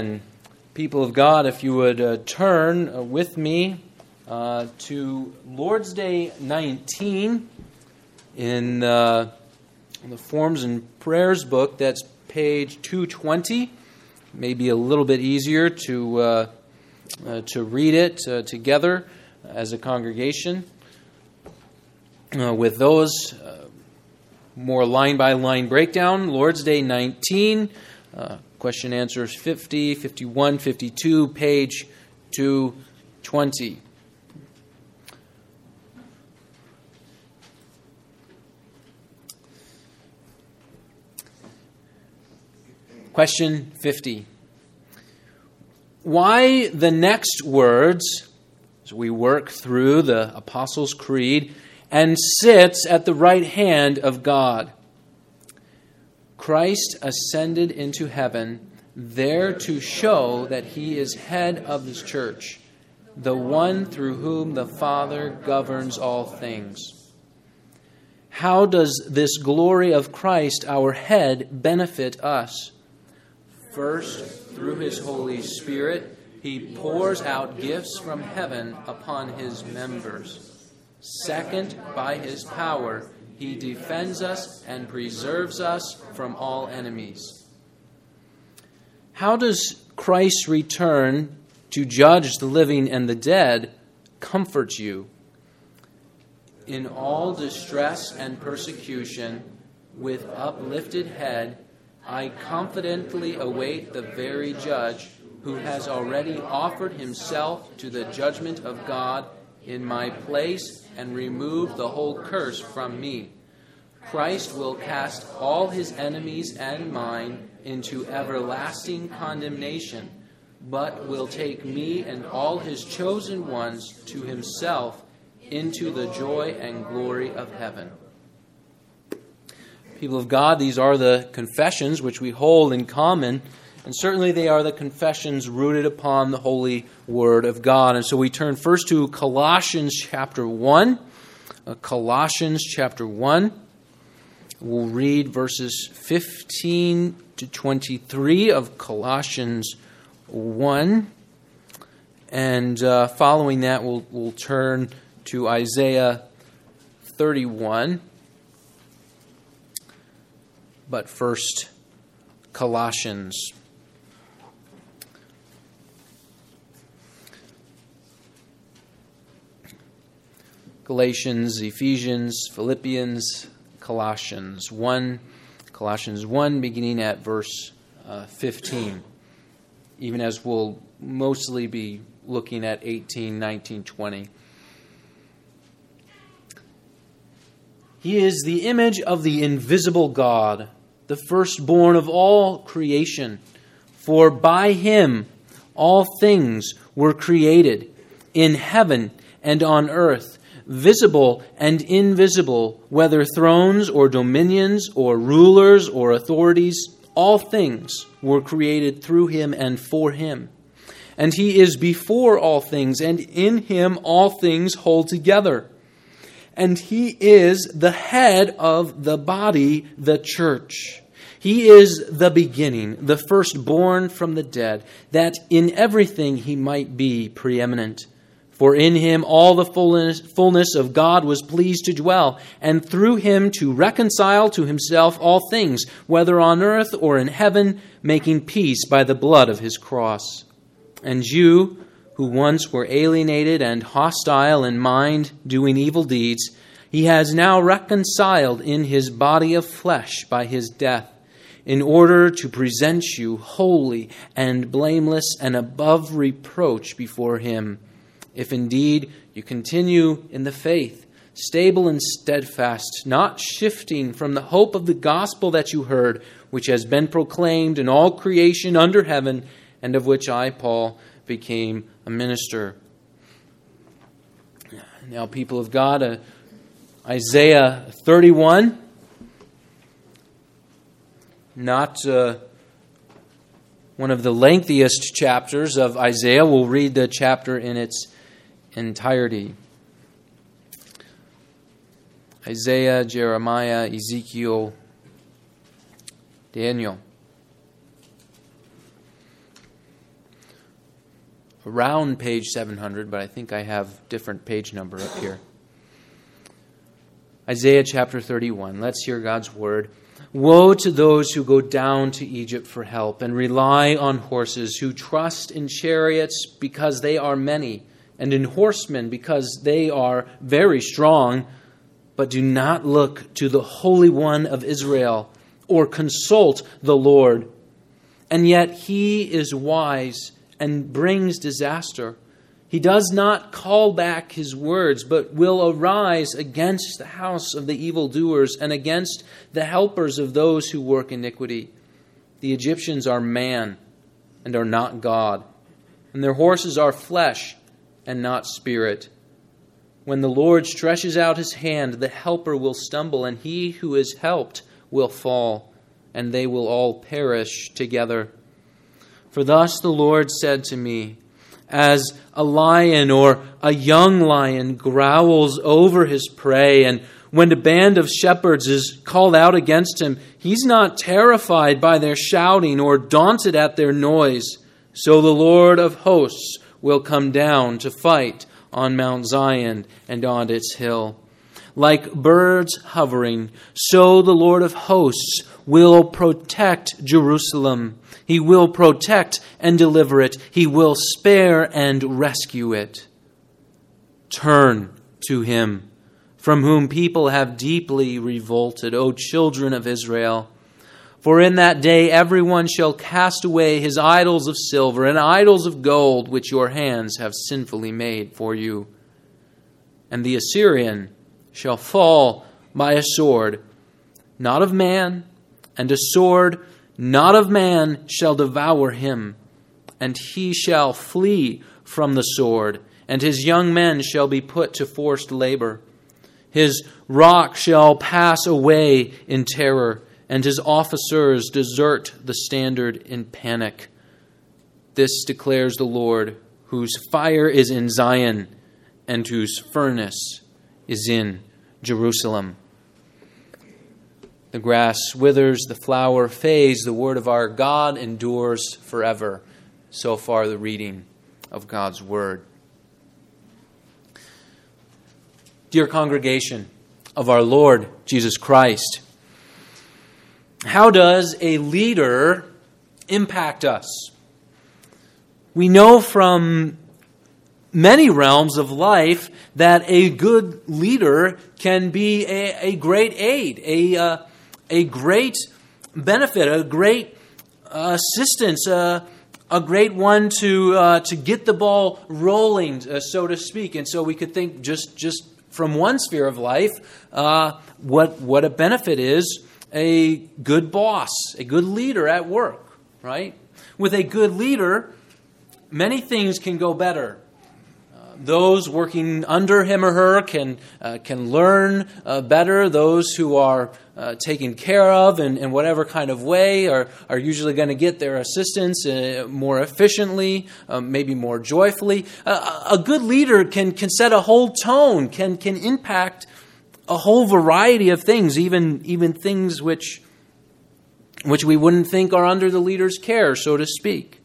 Amen. People of God, if you would turn with me to Lord's Day 19 in the Forms and Prayers book. That's page 220. Maybe a little bit easier to read it together as a congregation. With those more line-by-line breakdown, Lord's Day 19, question answers 50, 51, 52, page 220. Question 50. Why the next words, as we work through the Apostles' Creed, and sits at the right hand of God? Christ ascended into heaven, there to show that he is head of his church, the one through whom the Father governs all things. How does this glory of Christ, our head, benefit us? First, through his Holy Spirit, he pours out gifts from heaven upon his members. Second, by his power, he defends us and preserves us from all enemies. How does Christ's return to judge the living and the dead comfort you? In all distress and persecution, with uplifted head, I confidently await the very judge who has already offered himself to the judgment of God in my place and remove the whole curse from me. Christ will cast all his enemies and mine into everlasting condemnation, but will take me and all his chosen ones to himself into the joy and glory of heaven. People of God, these are the confessions which we hold in common, and certainly they are the confessions rooted upon the holy Word of God. And so we turn first to Colossians chapter 1. Colossians chapter 1. We'll read verses 15 to 23 of Colossians 1. And following that, we'll turn to Isaiah 31. But first, Colossians. Galatians, Ephesians, Philippians, Colossians 1. Colossians 1, beginning at verse 15. Even as we'll mostly be looking at 18, 19, 20. He is the image of the invisible God, the firstborn of all creation. For by him all things were created, in heaven and on earth, visible and invisible, whether thrones or dominions or rulers or authorities, all things were created through him and for him. And he is before all things, and in him all things hold together. And he is the head of the body, the church. He is the beginning, the firstborn from the dead, that in everything he might be preeminent. For in him all the fullness of God was pleased to dwell, and through him to reconcile to himself all things, whether on earth or in heaven, making peace by the blood of his cross. And you, who once were alienated and hostile in mind, doing evil deeds, he has now reconciled in his body of flesh by his death, in order to present you holy and blameless and above reproach before him. If indeed you continue in the faith, stable and steadfast, not shifting from the hope of the gospel that you heard, which has been proclaimed in all creation under heaven, and of which I, Paul, became a minister. Now, people of God, Isaiah 31, not one of the lengthiest chapters of Isaiah. We'll read the chapter in its entirety. Isaiah, Jeremiah, Ezekiel, Daniel. around page 700, but I think I have different page number up here. Isaiah chapter 31. Let's hear God's word. Woe to those who go down to Egypt for help and rely on horses, who trust in chariots because they are many, and in horsemen because they are very strong, but do not look to the Holy One of Israel or consult the Lord. And yet he is wise and brings disaster. He does not call back his words, but will arise against the house of the evildoers and against the helpers of those who work iniquity. The Egyptians are man and are not God, and their horses are flesh and not spirit. When the Lord stretches out his hand, the helper will stumble, and he who is helped will fall, and they will all perish together. For thus the Lord said to me, as a lion or a young lion growls over his prey, and when the band of shepherds is called out against him, he's not terrified by their shouting or daunted at their noise. So the Lord of hosts will come down to fight on Mount Zion and on its hill. Like birds hovering, so the Lord of hosts will protect Jerusalem. He will protect and deliver it. He will spare and rescue it. Turn to him, from whom people have deeply revolted, O children of Israel. For in that day everyone shall cast away his idols of silver and idols of gold, which your hands have sinfully made for you. And the Assyrian shall fall by a sword, not of man, and a sword not of man shall devour him. And he shall flee from the sword, and his young men shall be put to forced labor. His rock shall pass away in terror, and his officers desert the standard in panic. This declares the Lord, whose fire is in Zion, and whose furnace is in Jerusalem. The grass withers, the flower fades, the word of our God endures forever. So far, the reading of God's word. Dear congregation of our Lord Jesus Christ, how does a leader impact us? We know from many realms of life that a good leader can be a great aid, a great benefit, a great assistance, a great one to get the ball rolling, so to speak. And so we could think just from one sphere of life, what a benefit is a good boss, a good leader at work, right? With a good leader, many things can go better. Those working under him or her can learn better. Those who are taken care of in whatever kind of way are usually going to get their assistance more efficiently, maybe more joyfully. A good leader can set a whole tone, can impact a whole variety of things, even things which we wouldn't think are under the leader's care, so to speak.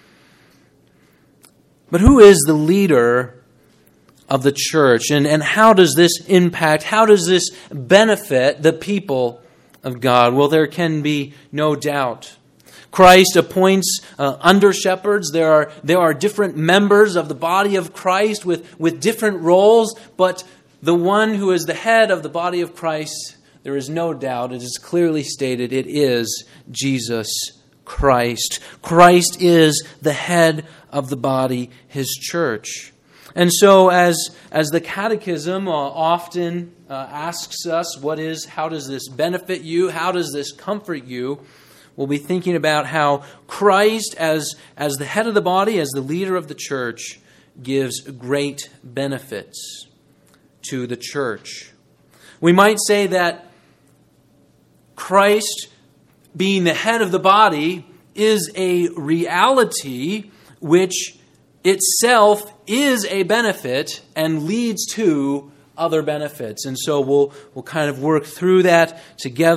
But who is the leader of the church, and how does this impact, how does this benefit the people of God? Well, there can be no doubt. Christ appoints under shepherds. There are different members of the body of Christ with different roles, but the one who is the head of the body of Christ, there is no doubt, it is clearly stated, it is Jesus Christ. Christ is the head of the body, his church. And so as the Catechism often asks us, how does this benefit you? How does this comfort you? We'll be thinking about how Christ, as the head of the body, as the leader of the church, gives great benefits to the church. We might say that Christ, being the head of the body, is a reality which itself is a benefit and leads to other benefits. And so we'll kind of work through that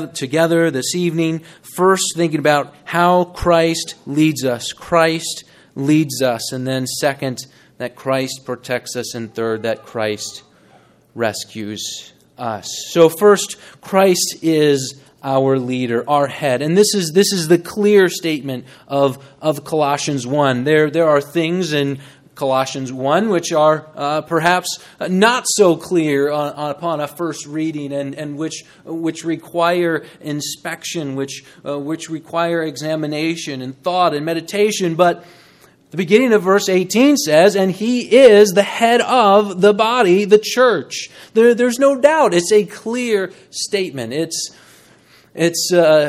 together this evening. First, thinking about how Christ leads us. Christ leads us. And then second, that Christ protects us. And third, that Christ rescues us. So first, Christ is our leader, our head. And this is the clear statement of Colossians 1. There are things in Colossians 1 which are perhaps not so clear upon a first reading, and which require inspection, which require examination and thought and meditation. But the beginning of verse 18 says, and he is the head of the body, the church. There's no doubt. It's a clear statement. It's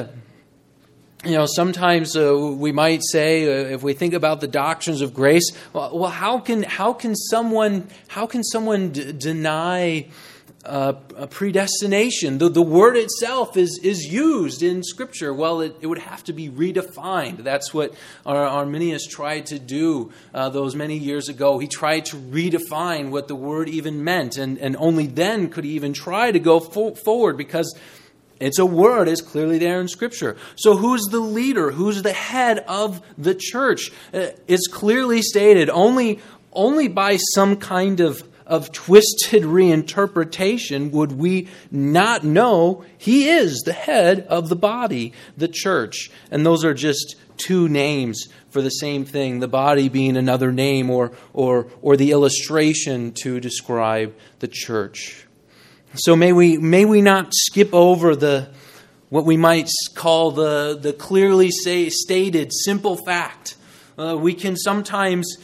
sometimes we might say, if we think about the doctrines of grace, well, how can someone deny predestination? The word itself is used in Scripture. Well, it would have to be redefined. That's what Arminius tried to do those many years ago. He tried to redefine what the word even meant, and only then could he even try to go forward, because it's a word, is clearly there in Scripture. So who's the leader? Who's the head of the church? It's clearly stated. Only by some kind of twisted reinterpretation would we not know he is the head of the body, the church. And those are just two names for the same thing, the body being another name or the illustration to describe the church. So may we not skip over what we might call the clearly stated simple fact. We can sometimes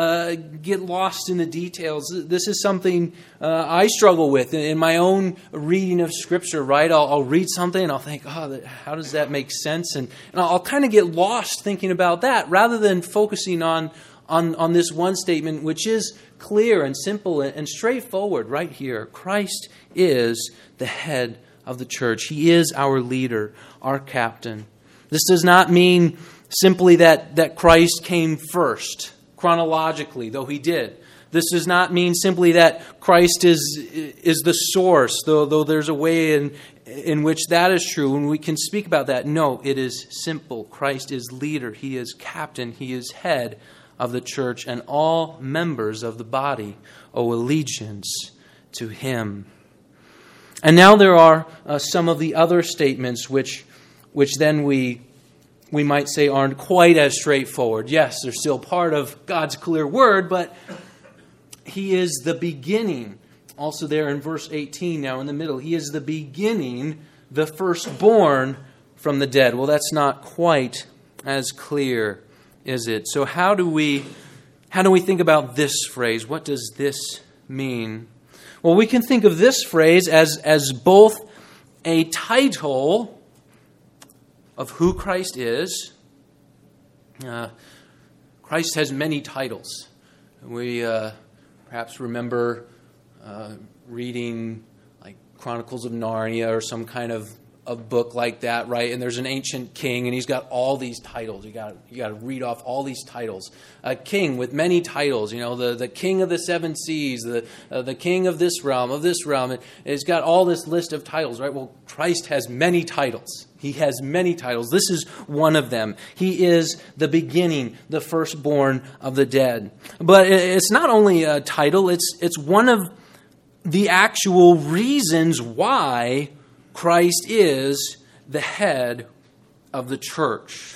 get lost in the details. This is something I struggle with in my own reading of Scripture, right? I'll read something and I'll think, how does that make sense? And I'll kind of get lost thinking about that rather than focusing on this one statement, which is clear and simple and straightforward right here. Christ is the head of the church. He is our leader, our captain. This does not mean simply that Christ came first, chronologically, though he did. This does not mean simply that Christ is the source, though there's a way in which that is true, and we can speak about that. No, it is simple. Christ is leader. He is captain. He is head of the church, and all members of the body owe allegiance to him. And now there are some of the other statements which then we might say aren't quite as straightforward. Yes, they're still part of God's clear word, but he is the beginning. Also there in verse 18 now in the middle, he is the beginning, the firstborn from the dead. Well, that's not quite as clear, is it? So how do we think about this phrase? What does this mean? Well, we can think of this phrase as both a title of who Christ is. Christ has many titles. We perhaps remember reading like Chronicles of Narnia or some kind of a book like that, right? And there's an ancient king, and he's got all these titles. You got to read off all these titles. A king with many titles. The king of the seven seas, the king of this realm. It's got all this list of titles, right? Well, Christ has many titles. He has many titles. This is one of them. He is the beginning, the firstborn of the dead. But it's not only a title. It's one of the actual reasons why Christ is the head of the church.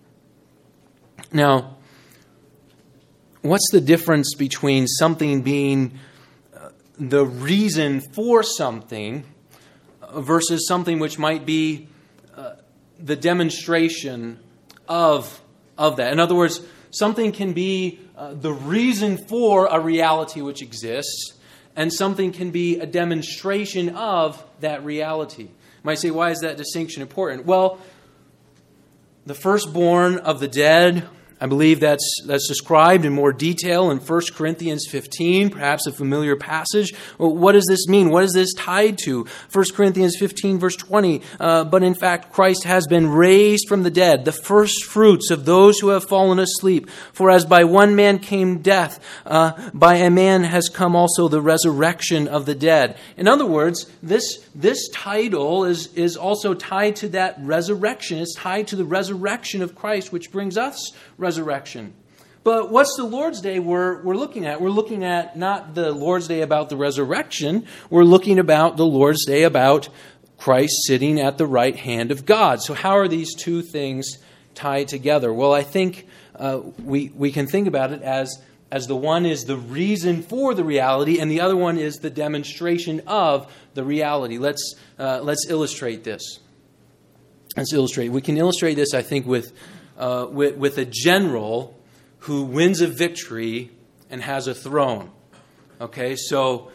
Now, what's the difference between something being the reason for something versus something which might be the demonstration of that? In other words, something can be the reason for a reality which exists, and something can be a demonstration of that reality. You might say, why is that distinction important? Well, the firstborn of the dead, I believe that's described in more detail in 1 Corinthians 15, perhaps a familiar passage. Well, what does this mean? What is this tied to? 1 Corinthians 15, verse 20, but in fact, Christ has been raised from the dead, the first fruits of those who have fallen asleep. For as by one man came death, by a man has come also the resurrection of the dead. In other words, this title is also tied to that resurrection. It's tied to the resurrection of Christ, which brings us resurrection. But what's the Lord's Day we're looking at? We're looking at not the Lord's Day about the resurrection. We're looking about the Lord's Day about Christ sitting at the right hand of God. So how are these two things tied together? Well, I think we can think about it as the one is the reason for the reality, and the other one is the demonstration of the reality. Let's illustrate this. Let's illustrate. We can illustrate this, I think, with a general who wins a victory and has a throne. Okay, so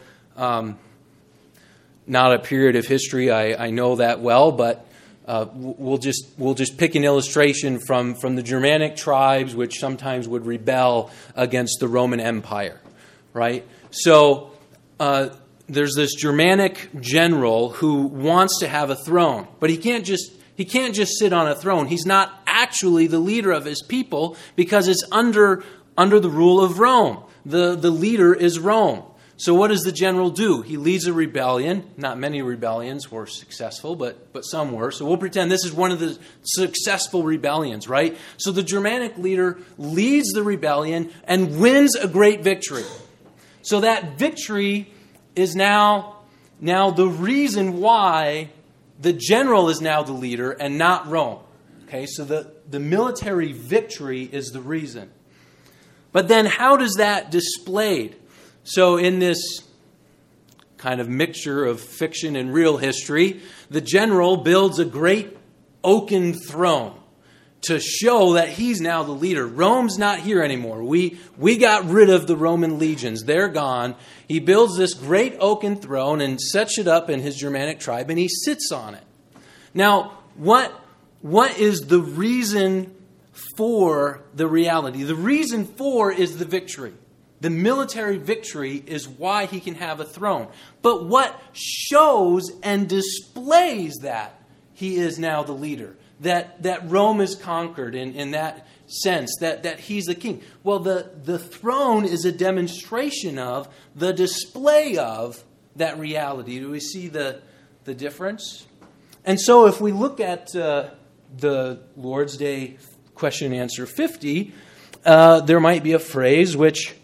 not a period of history I know that well, but we'll just pick an illustration from the Germanic tribes, which sometimes would rebel against the Roman Empire, right? So there's this Germanic general who wants to have a throne, but he can't just sit on a throne. He's not actually the leader of his people because it's under the rule of Rome. The leader is Rome. So what does the general do? He leads a rebellion. Not many rebellions were successful, but some were. So we'll pretend this is one of the successful rebellions, right? So the Germanic leader leads the rebellion and wins a great victory. So that victory is now the reason why the general is now the leader and not Rome. Okay, so the military victory is the reason. But then how does that displayed? So in this kind of mixture of fiction and real history, the general builds a great oaken throne to show that he's now the leader. Rome's not here anymore. We got rid of the Roman legions. They're gone. He builds this great oaken throne and sets it up in his Germanic tribe, and he sits on it. Now, what is the reason for the reality? The reason for is the victory. The military victory is why he can have a throne. But what shows and displays that he is now the leader, that Rome is conquered in that sense, that he's the king? Well, the throne is a demonstration of, the display of that reality. Do we see the difference? And so if we look at the Lord's Day question and answer 50, there might be a phrase which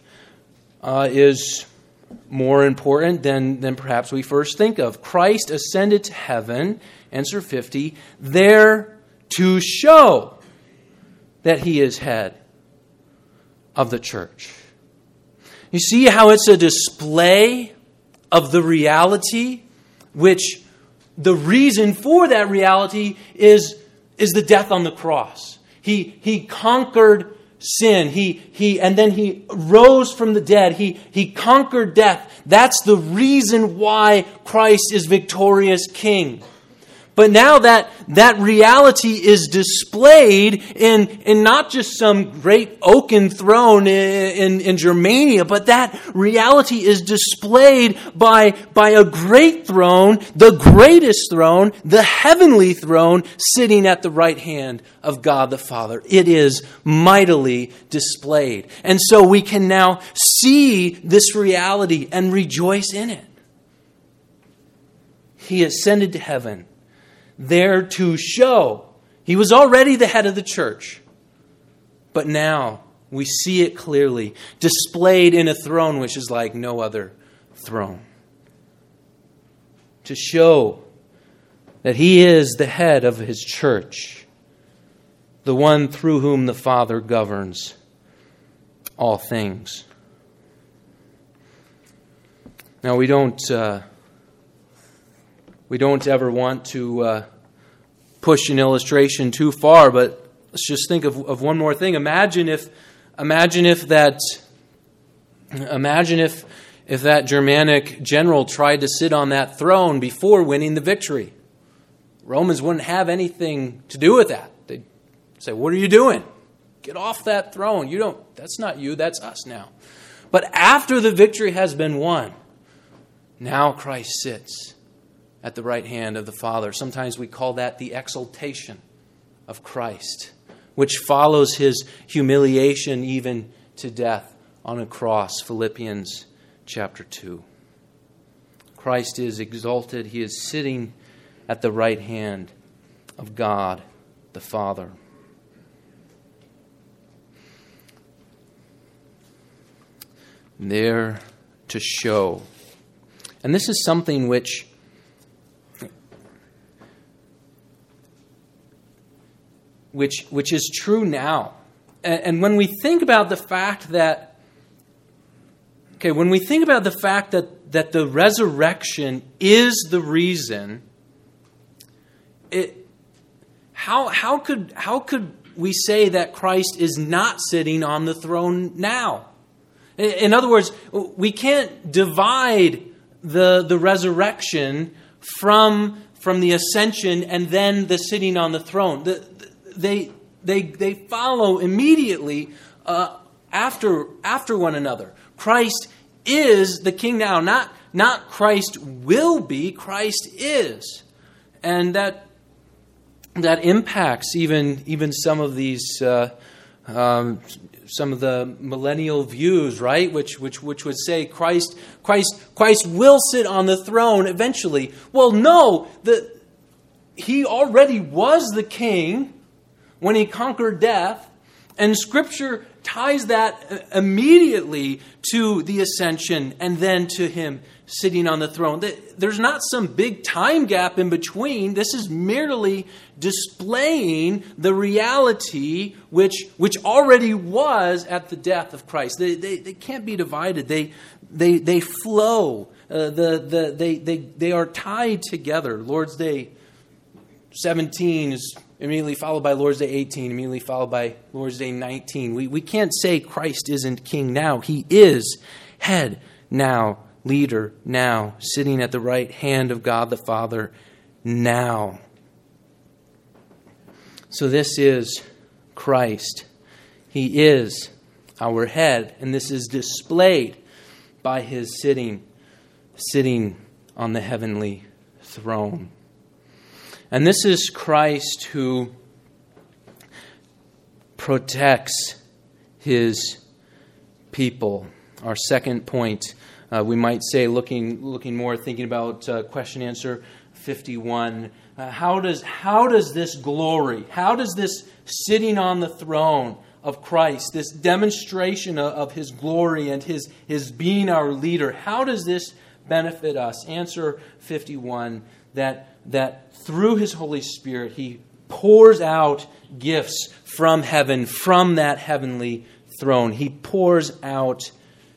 is more important than perhaps we first think of. Christ ascended to heaven, answer 50, there to show that he is head of the church. You see how it's a display of the reality, which the reason for that reality is the death on the cross. He conquered sin. And then he rose from the dead. He conquered death. That's the reason why Christ is victorious king. But now that reality is displayed in not just some great oaken throne in Germania, but that reality is displayed by a great throne, the greatest throne, the heavenly throne, sitting at the right hand of God the Father. It is mightily displayed. And so we can now see this reality and rejoice in it. He ascended to heaven, there to show. He was already the head of the church, but now we see it clearly, displayed in a throne which is like no other throne. To show that he is the head of his church, the one through whom the Father governs all things. Now we don't ever want to push an illustration too far, but let's just think of one more thing. Imagine if that Germanic general tried to sit on that throne before winning the victory. Romans wouldn't have anything to do with that. They'd say, "What are you doing? Get off that throne. That's not you, that's us now." But after the victory has been won, now Christ sits at the right hand of the Father. Sometimes we call that the exaltation of Christ, which follows his humiliation even to death on a cross. Philippians chapter 2. Christ is exalted. He is sitting at the right hand of God the Father. there to show. And this is something which is true now. And when we think about the fact that, that the resurrection is the reason, how could we say that Christ is not sitting on the throne now? In other words, we can't divide the resurrection from the ascension and then the sitting on the throne. They follow immediately after one another. Christ is the King now, not Christ will be. Christ is, and that impacts even some of these some of the millennial views, right? Which would say Christ will sit on the throne eventually. Well, no, he already was the King when he conquered death, and Scripture ties that immediately to the ascension and then to him sitting on the throne. There's not some big time gap in between. This is merely displaying the reality which already was at the death of Christ. They can't be divided. They flow. They are tied together. Lord's Day 17 is immediately followed by Lord's Day 18, immediately followed by Lord's Day 19. We can't say Christ isn't King now. He is head now, leader now, sitting at the right hand of God the Father now. So this is Christ. He is our head, and this is displayed by his sitting on the heavenly throne. And this is Christ who protects his people. Our second point, we might say, looking more, thinking about question answer 51. How does this glory, how does this sitting on the throne of Christ, this demonstration of his glory and his being our leader, how does this benefit us? Answer 51, that through his Holy Spirit, he pours out gifts from heaven, from that heavenly throne. He pours out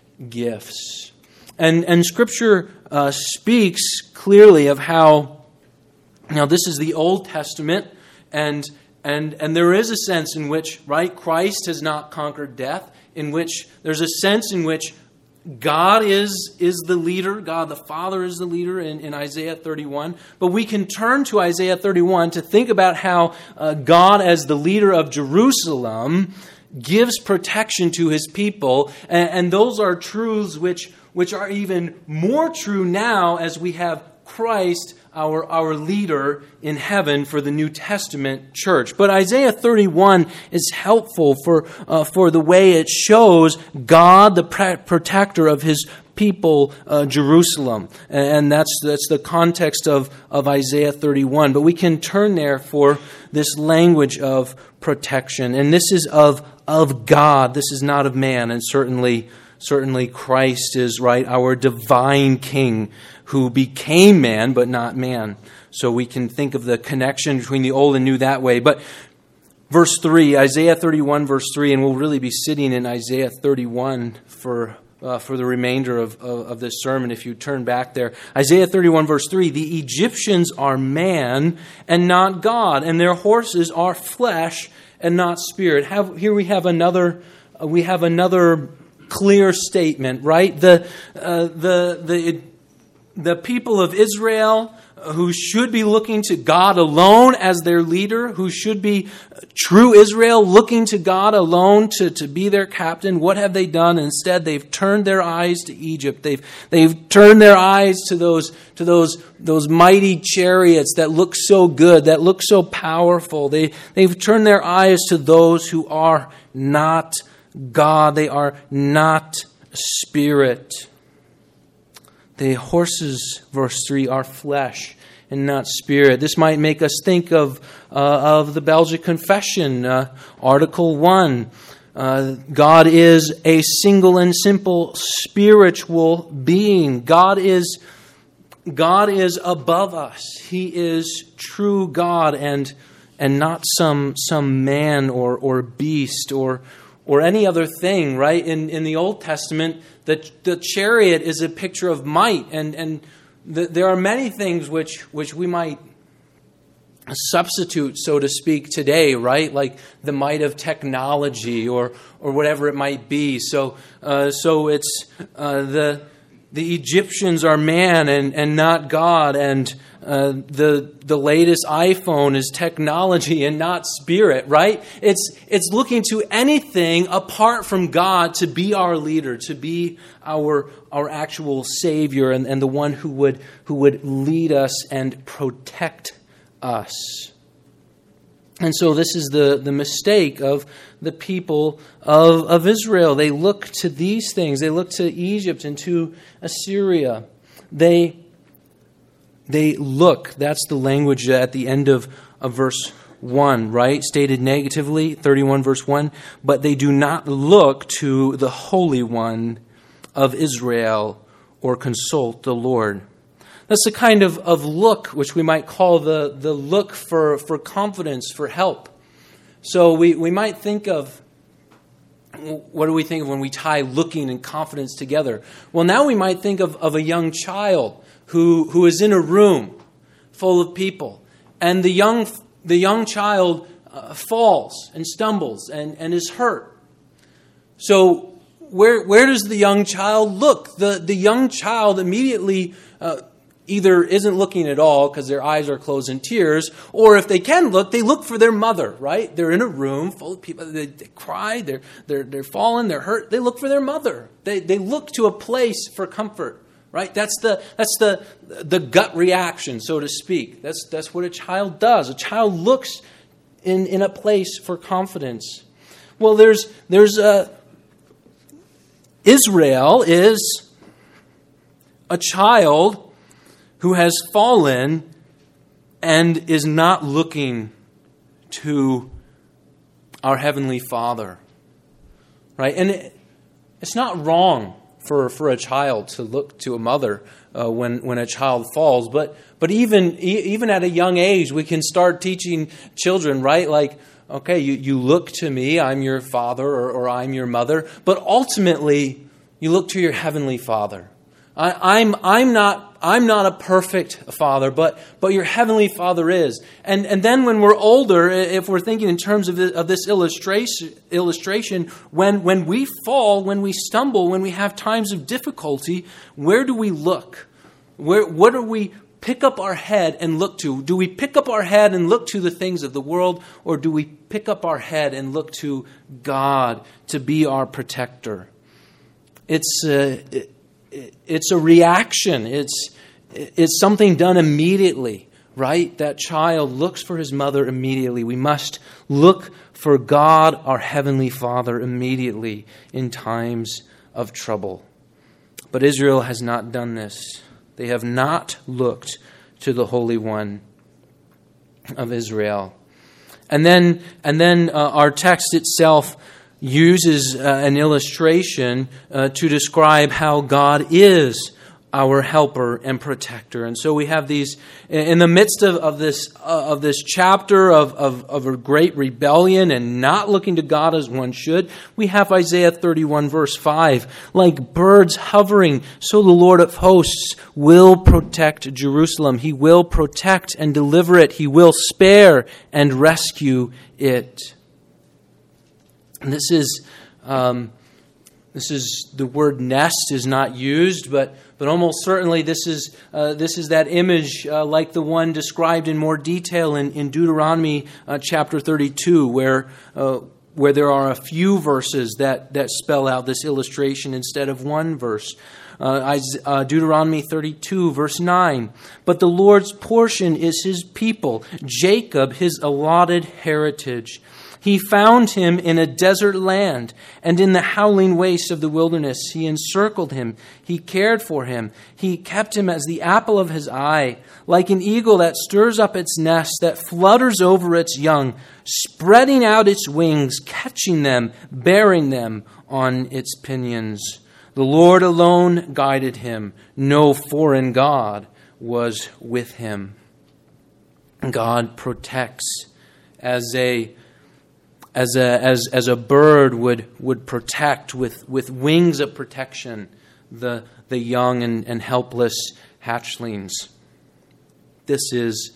gifts. And Scripture speaks clearly of how, now this is the Old Testament, and there is a sense in which, right, Christ has not conquered death, in which there's a sense in which God is the leader. God the Father is the leader in Isaiah 31. But we can turn to Isaiah 31 to think about how God as the leader of Jerusalem gives protection to his people. And those are truths which are even more true now as we have Christ, our leader in heaven for the New Testament church. But Isaiah 31 is helpful for the way it shows God, the protector of his people, Jerusalem. And that's the context of Isaiah 31. But we can turn there for this language of protection. And this is of God. This is not of man. And certainly Christ is, right, our divine King who became man, but not man. So we can think of the connection between the old and new that way. But verse 3, Isaiah 31, verse 3, and we'll really be sitting in Isaiah 31 for the remainder of this sermon if you turn back there. Isaiah 31, verse 3, the Egyptians are man and not God, and their horses are flesh and not spirit. Here we have another clear statement, right? The people of Israel who should be looking to God alone as their leader, who should be true Israel looking to God alone to be their captain. What have they done? Instead, they've turned their eyes to Egypt. They've turned their eyes to those mighty chariots that look so good, that look so powerful. They've turned their eyes to those who are not God. They are not spirit. The horses, verse 3, are flesh and not spirit. This might make us think of the Belgic Confession, Article 1. God is a single and simple spiritual being. God is above us. He is true God and not some man or beast or any other thing, right? In the Old Testament, the chariot is a picture of might, and there are many things which we might substitute, so to speak, today, right? Like the might of technology or whatever it might be. So it's the Egyptians are man and not God, and the latest iPhone is technology and not spirit, right? It's looking to anything apart from God to be our leader, to be our actual Savior, and the one who would lead us and protect us. And so this is the mistake of the people of Israel. They look to these things. They look to Egypt and to Assyria. They look. That's the language at the end of verse 1, right? Stated negatively, 31 verse 1. But they do not look to the Holy One of Israel or consult the Lord. That's the kind of look which we might call the look for confidence, for help. So we might think of, what do we think of when we tie looking and confidence together? Well, now we might think of a young child who is in a room full of people, and the young child falls and stumbles and is hurt. So where does the young child look? The young child immediately either isn't looking at all because their eyes are closed in tears, or if they can look, they look for their mother, right? They're in a room full of people. They cry, they're fallen, they're hurt. They look for their mother. They look to a place for comfort, right? That's the gut reaction, so to speak. That's what a child does. A child looks in a place for confidence. Well, there's Israel is a child who has fallen and is not looking to our Heavenly Father, right? And it's not wrong for a child to look to a mother when a child falls, but even at a young age, we can start teaching children, right? Like, okay, you look to me, I'm your father or I'm your mother, but ultimately you look to your Heavenly Father. I'm not a perfect father, but your Heavenly Father is. And then when we're older, if we're thinking in terms of this illustration, when we fall, when we stumble, when we have times of difficulty, where do we look? What do we pick up our head and look to? Do we pick up our head and look to the things of the world, or do we pick up our head and look to God to be our protector? It's a reaction. It's something done immediately, right? That child looks for his mother immediately. We must look for God, our Heavenly Father, immediately in times of trouble. But Israel has not done this. They have not looked to the Holy One of Israel. And then our text itself uses an illustration to describe how God is our helper and protector. And so we have these, in the midst of this chapter of a great rebellion and not looking to God as one should, we have Isaiah 31 verse 5. Like birds hovering, so the Lord of hosts will protect Jerusalem. He will protect and deliver it. He will spare and rescue it. And this is the word nest is not used, but almost certainly this is that image like the one described in more detail in Deuteronomy chapter 32, where there are a few verses that spell out this illustration instead of one verse. Deuteronomy 32 verse 9. But the Lord's portion is his people, Jacob his allotted heritage. He found him in a desert land, and in the howling waste of the wilderness. He encircled him. He cared for him. He kept him as the apple of his eye, like an eagle that stirs up its nest, that flutters over its young, spreading out its wings, catching them, bearing them on its pinions. The Lord alone guided him. No foreign god was with him. God protects as a bird would protect with wings of protection the young and helpless hatchlings. This is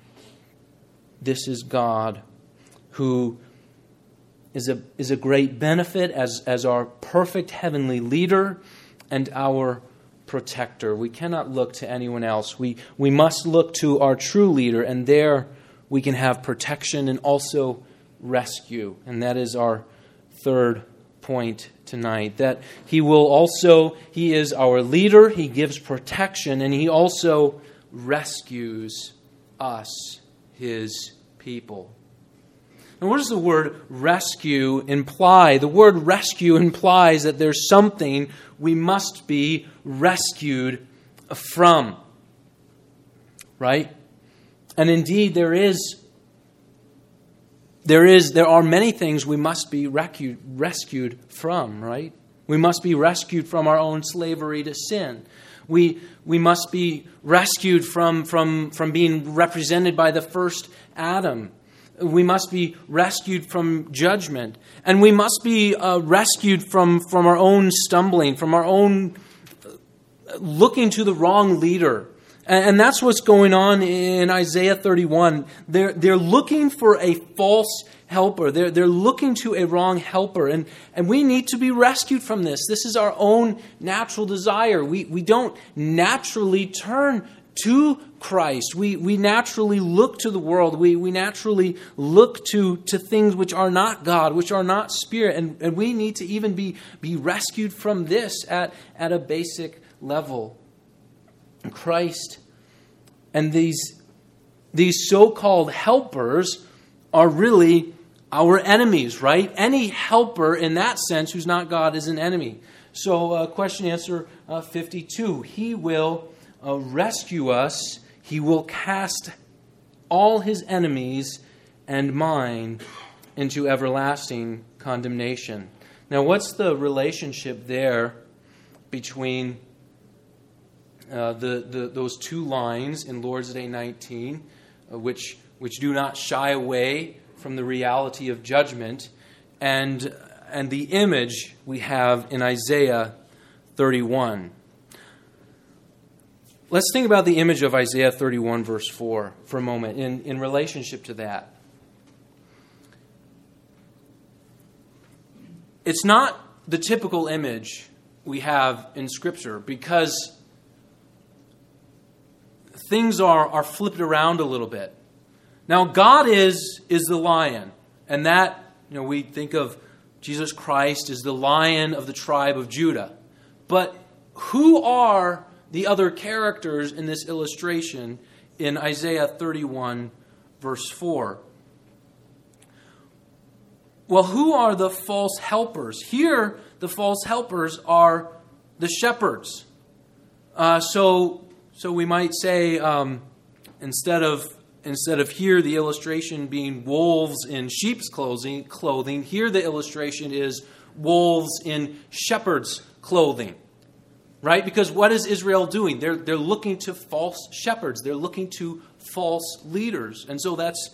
God, who is a great benefit as our perfect heavenly leader and our protector. We cannot look to anyone else. We must look to our true leader, and there we can have protection and also rescue. And that is our third point tonight, that he is our leader, he gives protection, and he also rescues us, his people. And what does the word rescue imply? The word rescue implies that there's something we must be rescued from. Right? And indeed there are many things we must be rescued from, right? We must be rescued from our own slavery to sin. We must be rescued from being represented by the first Adam. We must be rescued from judgment. And we must be rescued from our own stumbling, from our own looking to the wrong leader. And that's what's going on in Isaiah 31. They're looking for a false helper. They're looking to a wrong helper. And we need to be rescued from this. This is our own natural desire. We don't naturally turn to Christ. We naturally look to the world. We naturally look to things which are not God, which are not Spirit. And we need to even be rescued from this at a basic level. Christ and these so-called helpers are really our enemies, right? Any helper in that sense who's not God is an enemy. So question answer 52. He will rescue us. He will cast all his enemies and mine into everlasting condemnation. Now, what's the relationship there between those two lines in Lord's Day 19, which do not shy away from the reality of judgment, and the image we have in Isaiah 31? Let's think about the image of Isaiah 31 verse 4 for a moment in relationship to that. It's not the typical image we have in Scripture, because things are flipped around a little bit. Now, God is the lion, and that, we think of Jesus Christ as the Lion of the tribe of Judah. But who are the other characters in this illustration in Isaiah 31 verse 4? Well, who are the false helpers? Here, the false helpers are the shepherds. So we might say, instead of here the illustration being wolves in sheep's clothing, here the illustration is wolves in shepherd's clothing. Right? Because what is Israel doing? They're looking to false shepherds. They're looking to false leaders. And so that's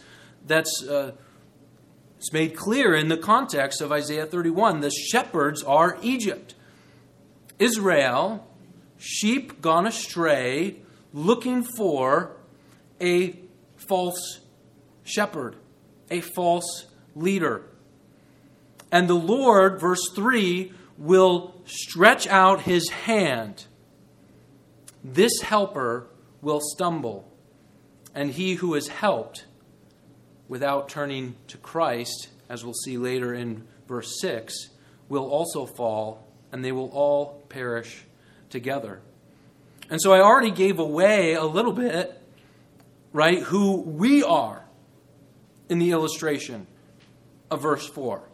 it's made clear in the context of Isaiah 31. The shepherds are Egypt. Israel, sheep gone astray, looking for a false shepherd, a false leader. And the Lord, verse 3, will stretch out his hand. This helper will stumble, and he who is helped without turning to Christ, as we'll see later in verse 6, will also fall, and they will all perish together. And so I already gave away a little bit, right, who we are in the illustration of verse 4.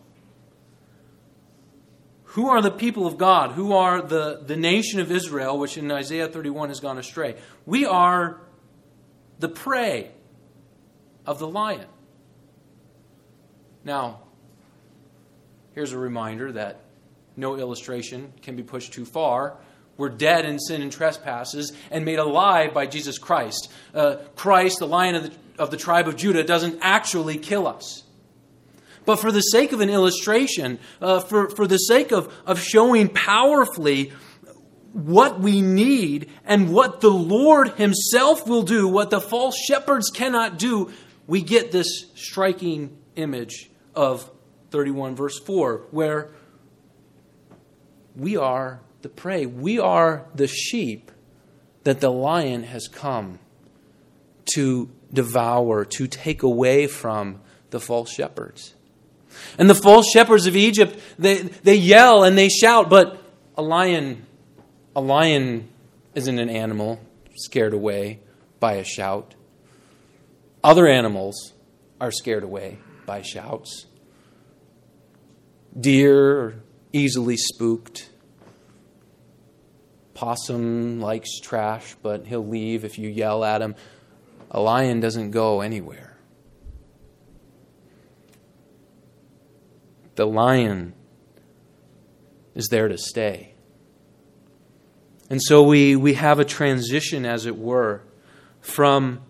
Who are the people of God? Who are the nation of Israel, which in Isaiah 31 has gone astray? We are the prey of the lion. Now, here's a reminder that no illustration can be pushed too far. We're dead in sin and trespasses and made alive by Jesus Christ. Christ, the Lion of the tribe of Judah, doesn't actually kill us. But for the sake of an illustration, for the sake of showing powerfully what we need and what the Lord Himself will do, what the false shepherds cannot do, we get this striking image of 31 verse 4, where we are the prey. We are the sheep that the lion has come to devour, to take away from the false shepherds. And the false shepherds of Egypt, they yell and they shout, but a lion isn't an animal scared away by a shout. Other animals are scared away by shouts. Deer are easily spooked. Possum likes trash, but he'll leave if you yell at him. A lion doesn't go anywhere. The lion is there to stay. And so we have a transition, as it were, from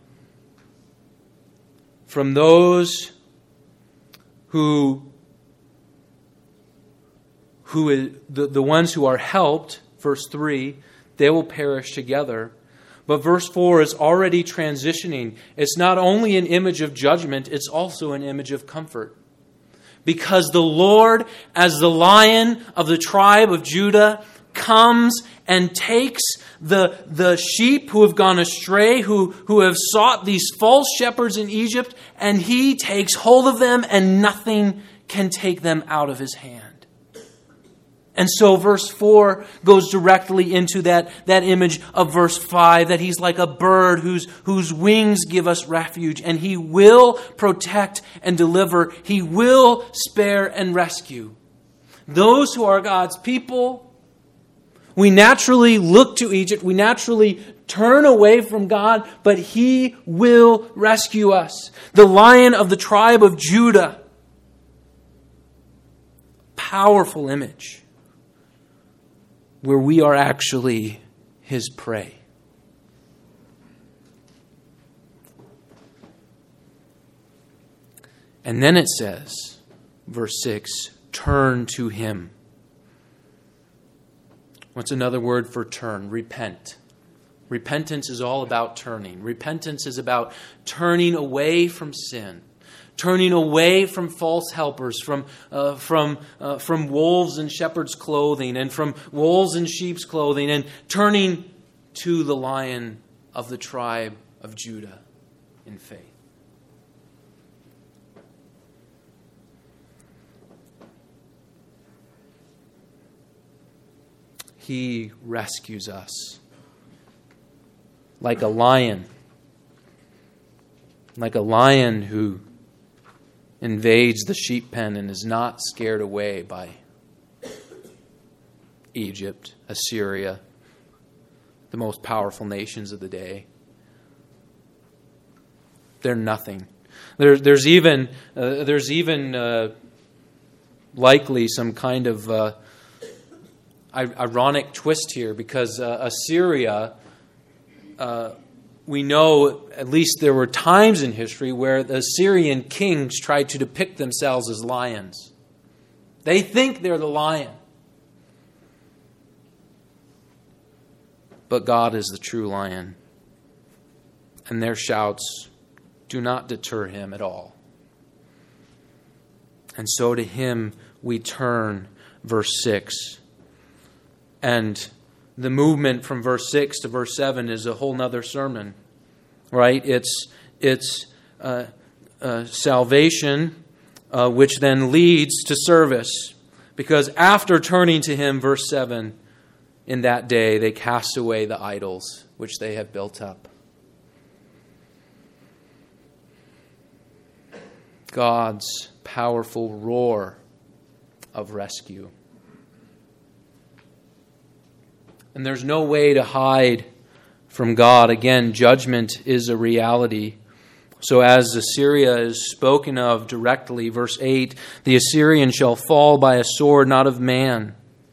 those who the ones who are helped, verse 3, they will perish together. But verse 4 is already transitioning. It's not only an image of judgment, it's also an image of comfort. Because the Lord, as the Lion of the tribe of Judah, comes and takes the sheep who have gone astray, who have sought these false shepherds in Egypt, and He takes hold of them and nothing can take them out of His hand. And so verse 4 goes directly into that image of verse 5, that He's like a bird whose wings give us refuge, and He will protect and deliver. He will spare and rescue. Those who are God's people, we naturally look to Egypt, we naturally turn away from God, but He will rescue us. The Lion of the tribe of Judah. Powerful image, where we are actually His prey. And then it says, verse 6, turn to Him. What's another word for turn? Repent. Repentance is all about turning. Repentance is about turning away from sin. Turning away from false helpers, from wolves in shepherd's clothing, and from wolves in sheep's clothing, and turning to the Lion of the tribe of Judah in faith. He rescues us like a lion who invades the sheep pen and is not scared away by Egypt, Assyria, the most powerful nations of the day. They're nothing. There's even likely some kind of ironic twist here, because Assyria, we know, at least there were times in history where the Assyrian kings tried to depict themselves as lions. They think they're the lion. But God is the true lion. And their shouts do not deter Him at all. And so to Him we turn, verse 6. And the movement from verse 6 to verse 7 is a whole nother sermon, right? It's salvation, which then leads to service. Because after turning to Him, verse 7, in that day they cast away the idols which they have built up. God's powerful roar of rescue. And there's no way to hide from God. Again, judgment is a reality. So as Assyria is spoken of directly, verse 8, the Assyrian shall fall by a sword not of man.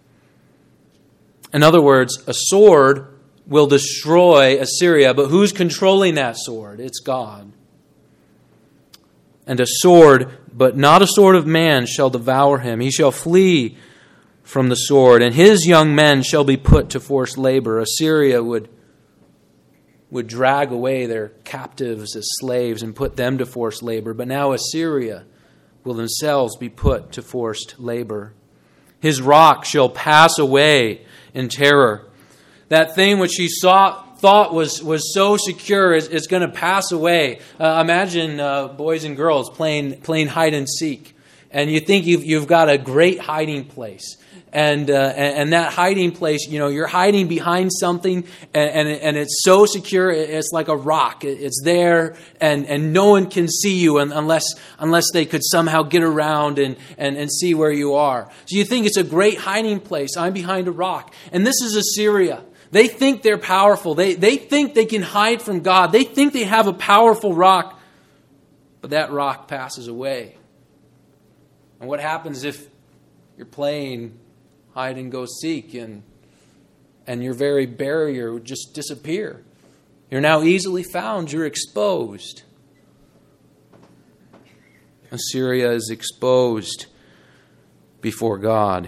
In other words, a sword will destroy Assyria, but who's controlling that sword? It's God. And a sword, but not a sword of man, shall devour him. He shall flee from the sword, and his young men shall be put to forced labor. Assyria would drag away their captives as slaves and put them to forced labor. But now Assyria will themselves be put to forced labor. His rock shall pass away in terror. That thing which he thought was so secure is going to pass away. Imagine boys and girls playing hide and seek, and you think you've got a great hiding place. And that hiding place, you're hiding behind something, and it's so secure, it's like a rock. It's there, and no one can see you unless they could somehow get around and see where you are. So you think it's a great hiding place. I'm behind a rock. And this is Assyria. They think they're powerful. They think they can hide from God. They think they have a powerful rock. But that rock passes away. And what happens if you're playing hide and go seek and your very barrier would just disappear? You're now easily found. You're exposed. Assyria is exposed before God.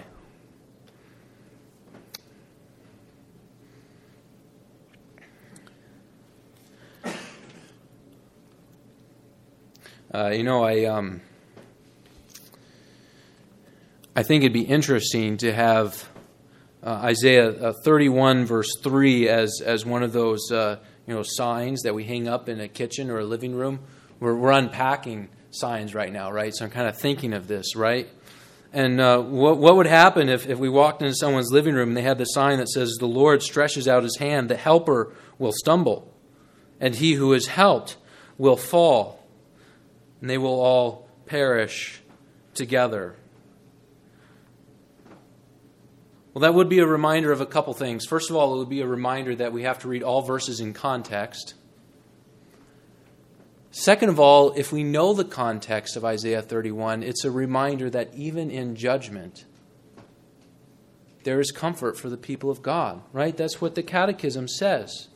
I think it'd be interesting to have Isaiah 31 verse 3 as one of those signs that we hang up in a kitchen or a living room. We're unpacking signs right now, right? So I'm kind of thinking of this, right? And what would happen if we walked into someone's living room and they had the sign that says, "The Lord stretches out his hand, the helper will stumble, and he who is helped will fall, and they will all perish together." Well, that would be a reminder of a couple things. First of all, it would be a reminder that we have to read all verses in context. Second of all, if we know the context of Isaiah 31, it's a reminder that even in judgment, there is comfort for the people of God, right? That's what the Catechism says.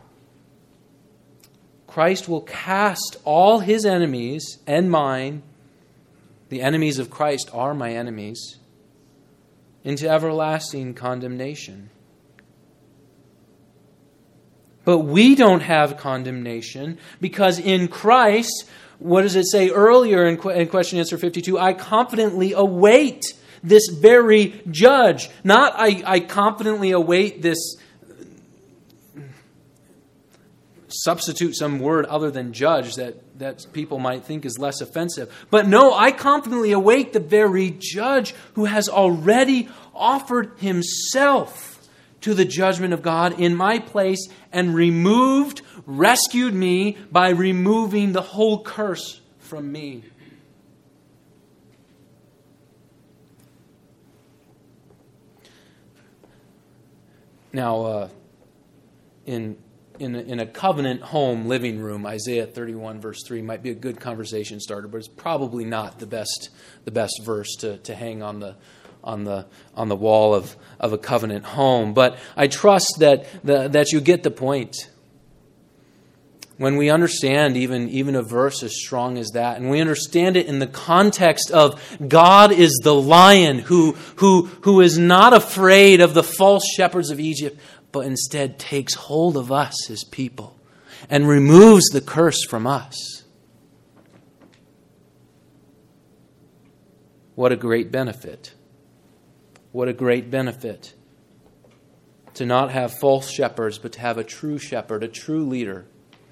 Christ will cast all his enemies and mine, the enemies of Christ are my enemies, into everlasting condemnation. But we don't have condemnation because in Christ, what does it say earlier in question answer 52? I confidently await this very judge. Not I confidently await this, substitute some word other than judge that people might think is less offensive. But no, I confidently await the very judge who has already offered himself to the judgment of God in my place and rescued me by removing the whole curse from me. Now, in a covenant home living room, Isaiah 31 verse 3 might be a good conversation starter, but it's probably not the best verse to hang on the wall of a covenant home. But I trust that you get the point. When we understand even a verse as strong as that, and we understand it in the context of God is the lion who is not afraid of the false shepherds of Egypt, but instead takes hold of us, his people, and removes the curse from us. What a great benefit. What a great benefit to not have false shepherds, but to have a true shepherd, a true leader.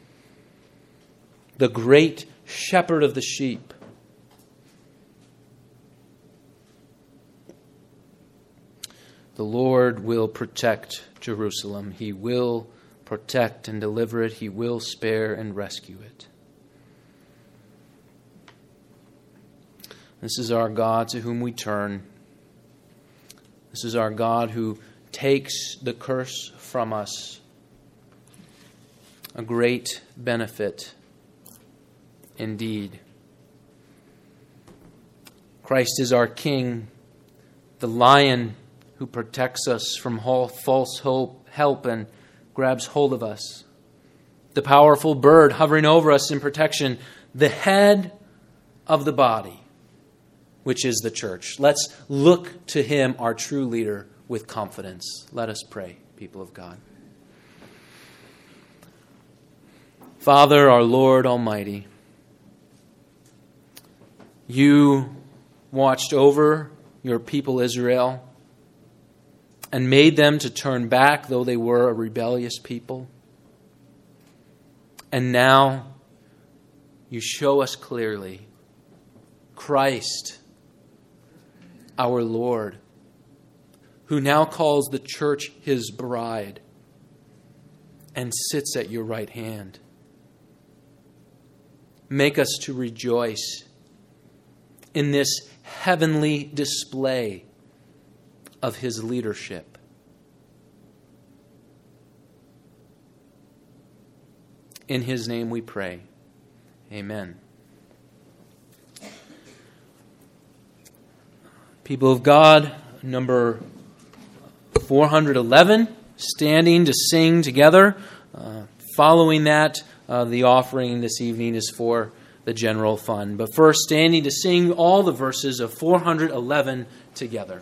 The great shepherd of the sheep. The Lord will protect Jerusalem. He will protect and deliver it. He will spare and rescue it. This is our God to whom we turn. This is our God who takes the curse from us. A great benefit indeed. Christ is our King, the Lion who protects us from all false help and grabs hold of us. The powerful bird hovering over us in protection, the head of the body, which is the church. Let's look to him, our true leader, with confidence. Let us pray, people of God. Father, our Lord Almighty, you watched over your people Israel and made them to turn back, though they were a rebellious people. And now you show us clearly Christ, our Lord, who now calls the church his bride and sits at your right hand. Make us to rejoice in this heavenly display of his leadership. In his name we pray. Amen. People of God, number 411, standing to sing together. Following that, the offering this evening is for the general fund. But first, standing to sing all the verses of 411 together.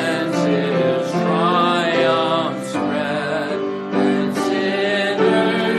Triumph spread and sinners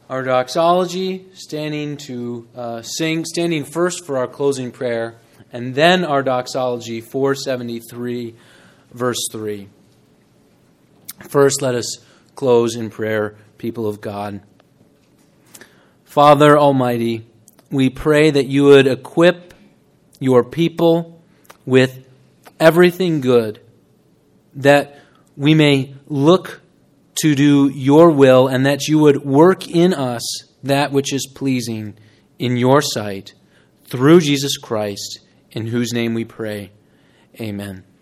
Our doxology, standing first for our closing prayer, and then our doxology, 473, verse 3. First, let us close in prayer, people of God. Father Almighty, we pray that you would equip your people with everything good, that we may look to do your will, and that you would work in us that which is pleasing in your sight, through Jesus Christ, in whose name we pray. Amen.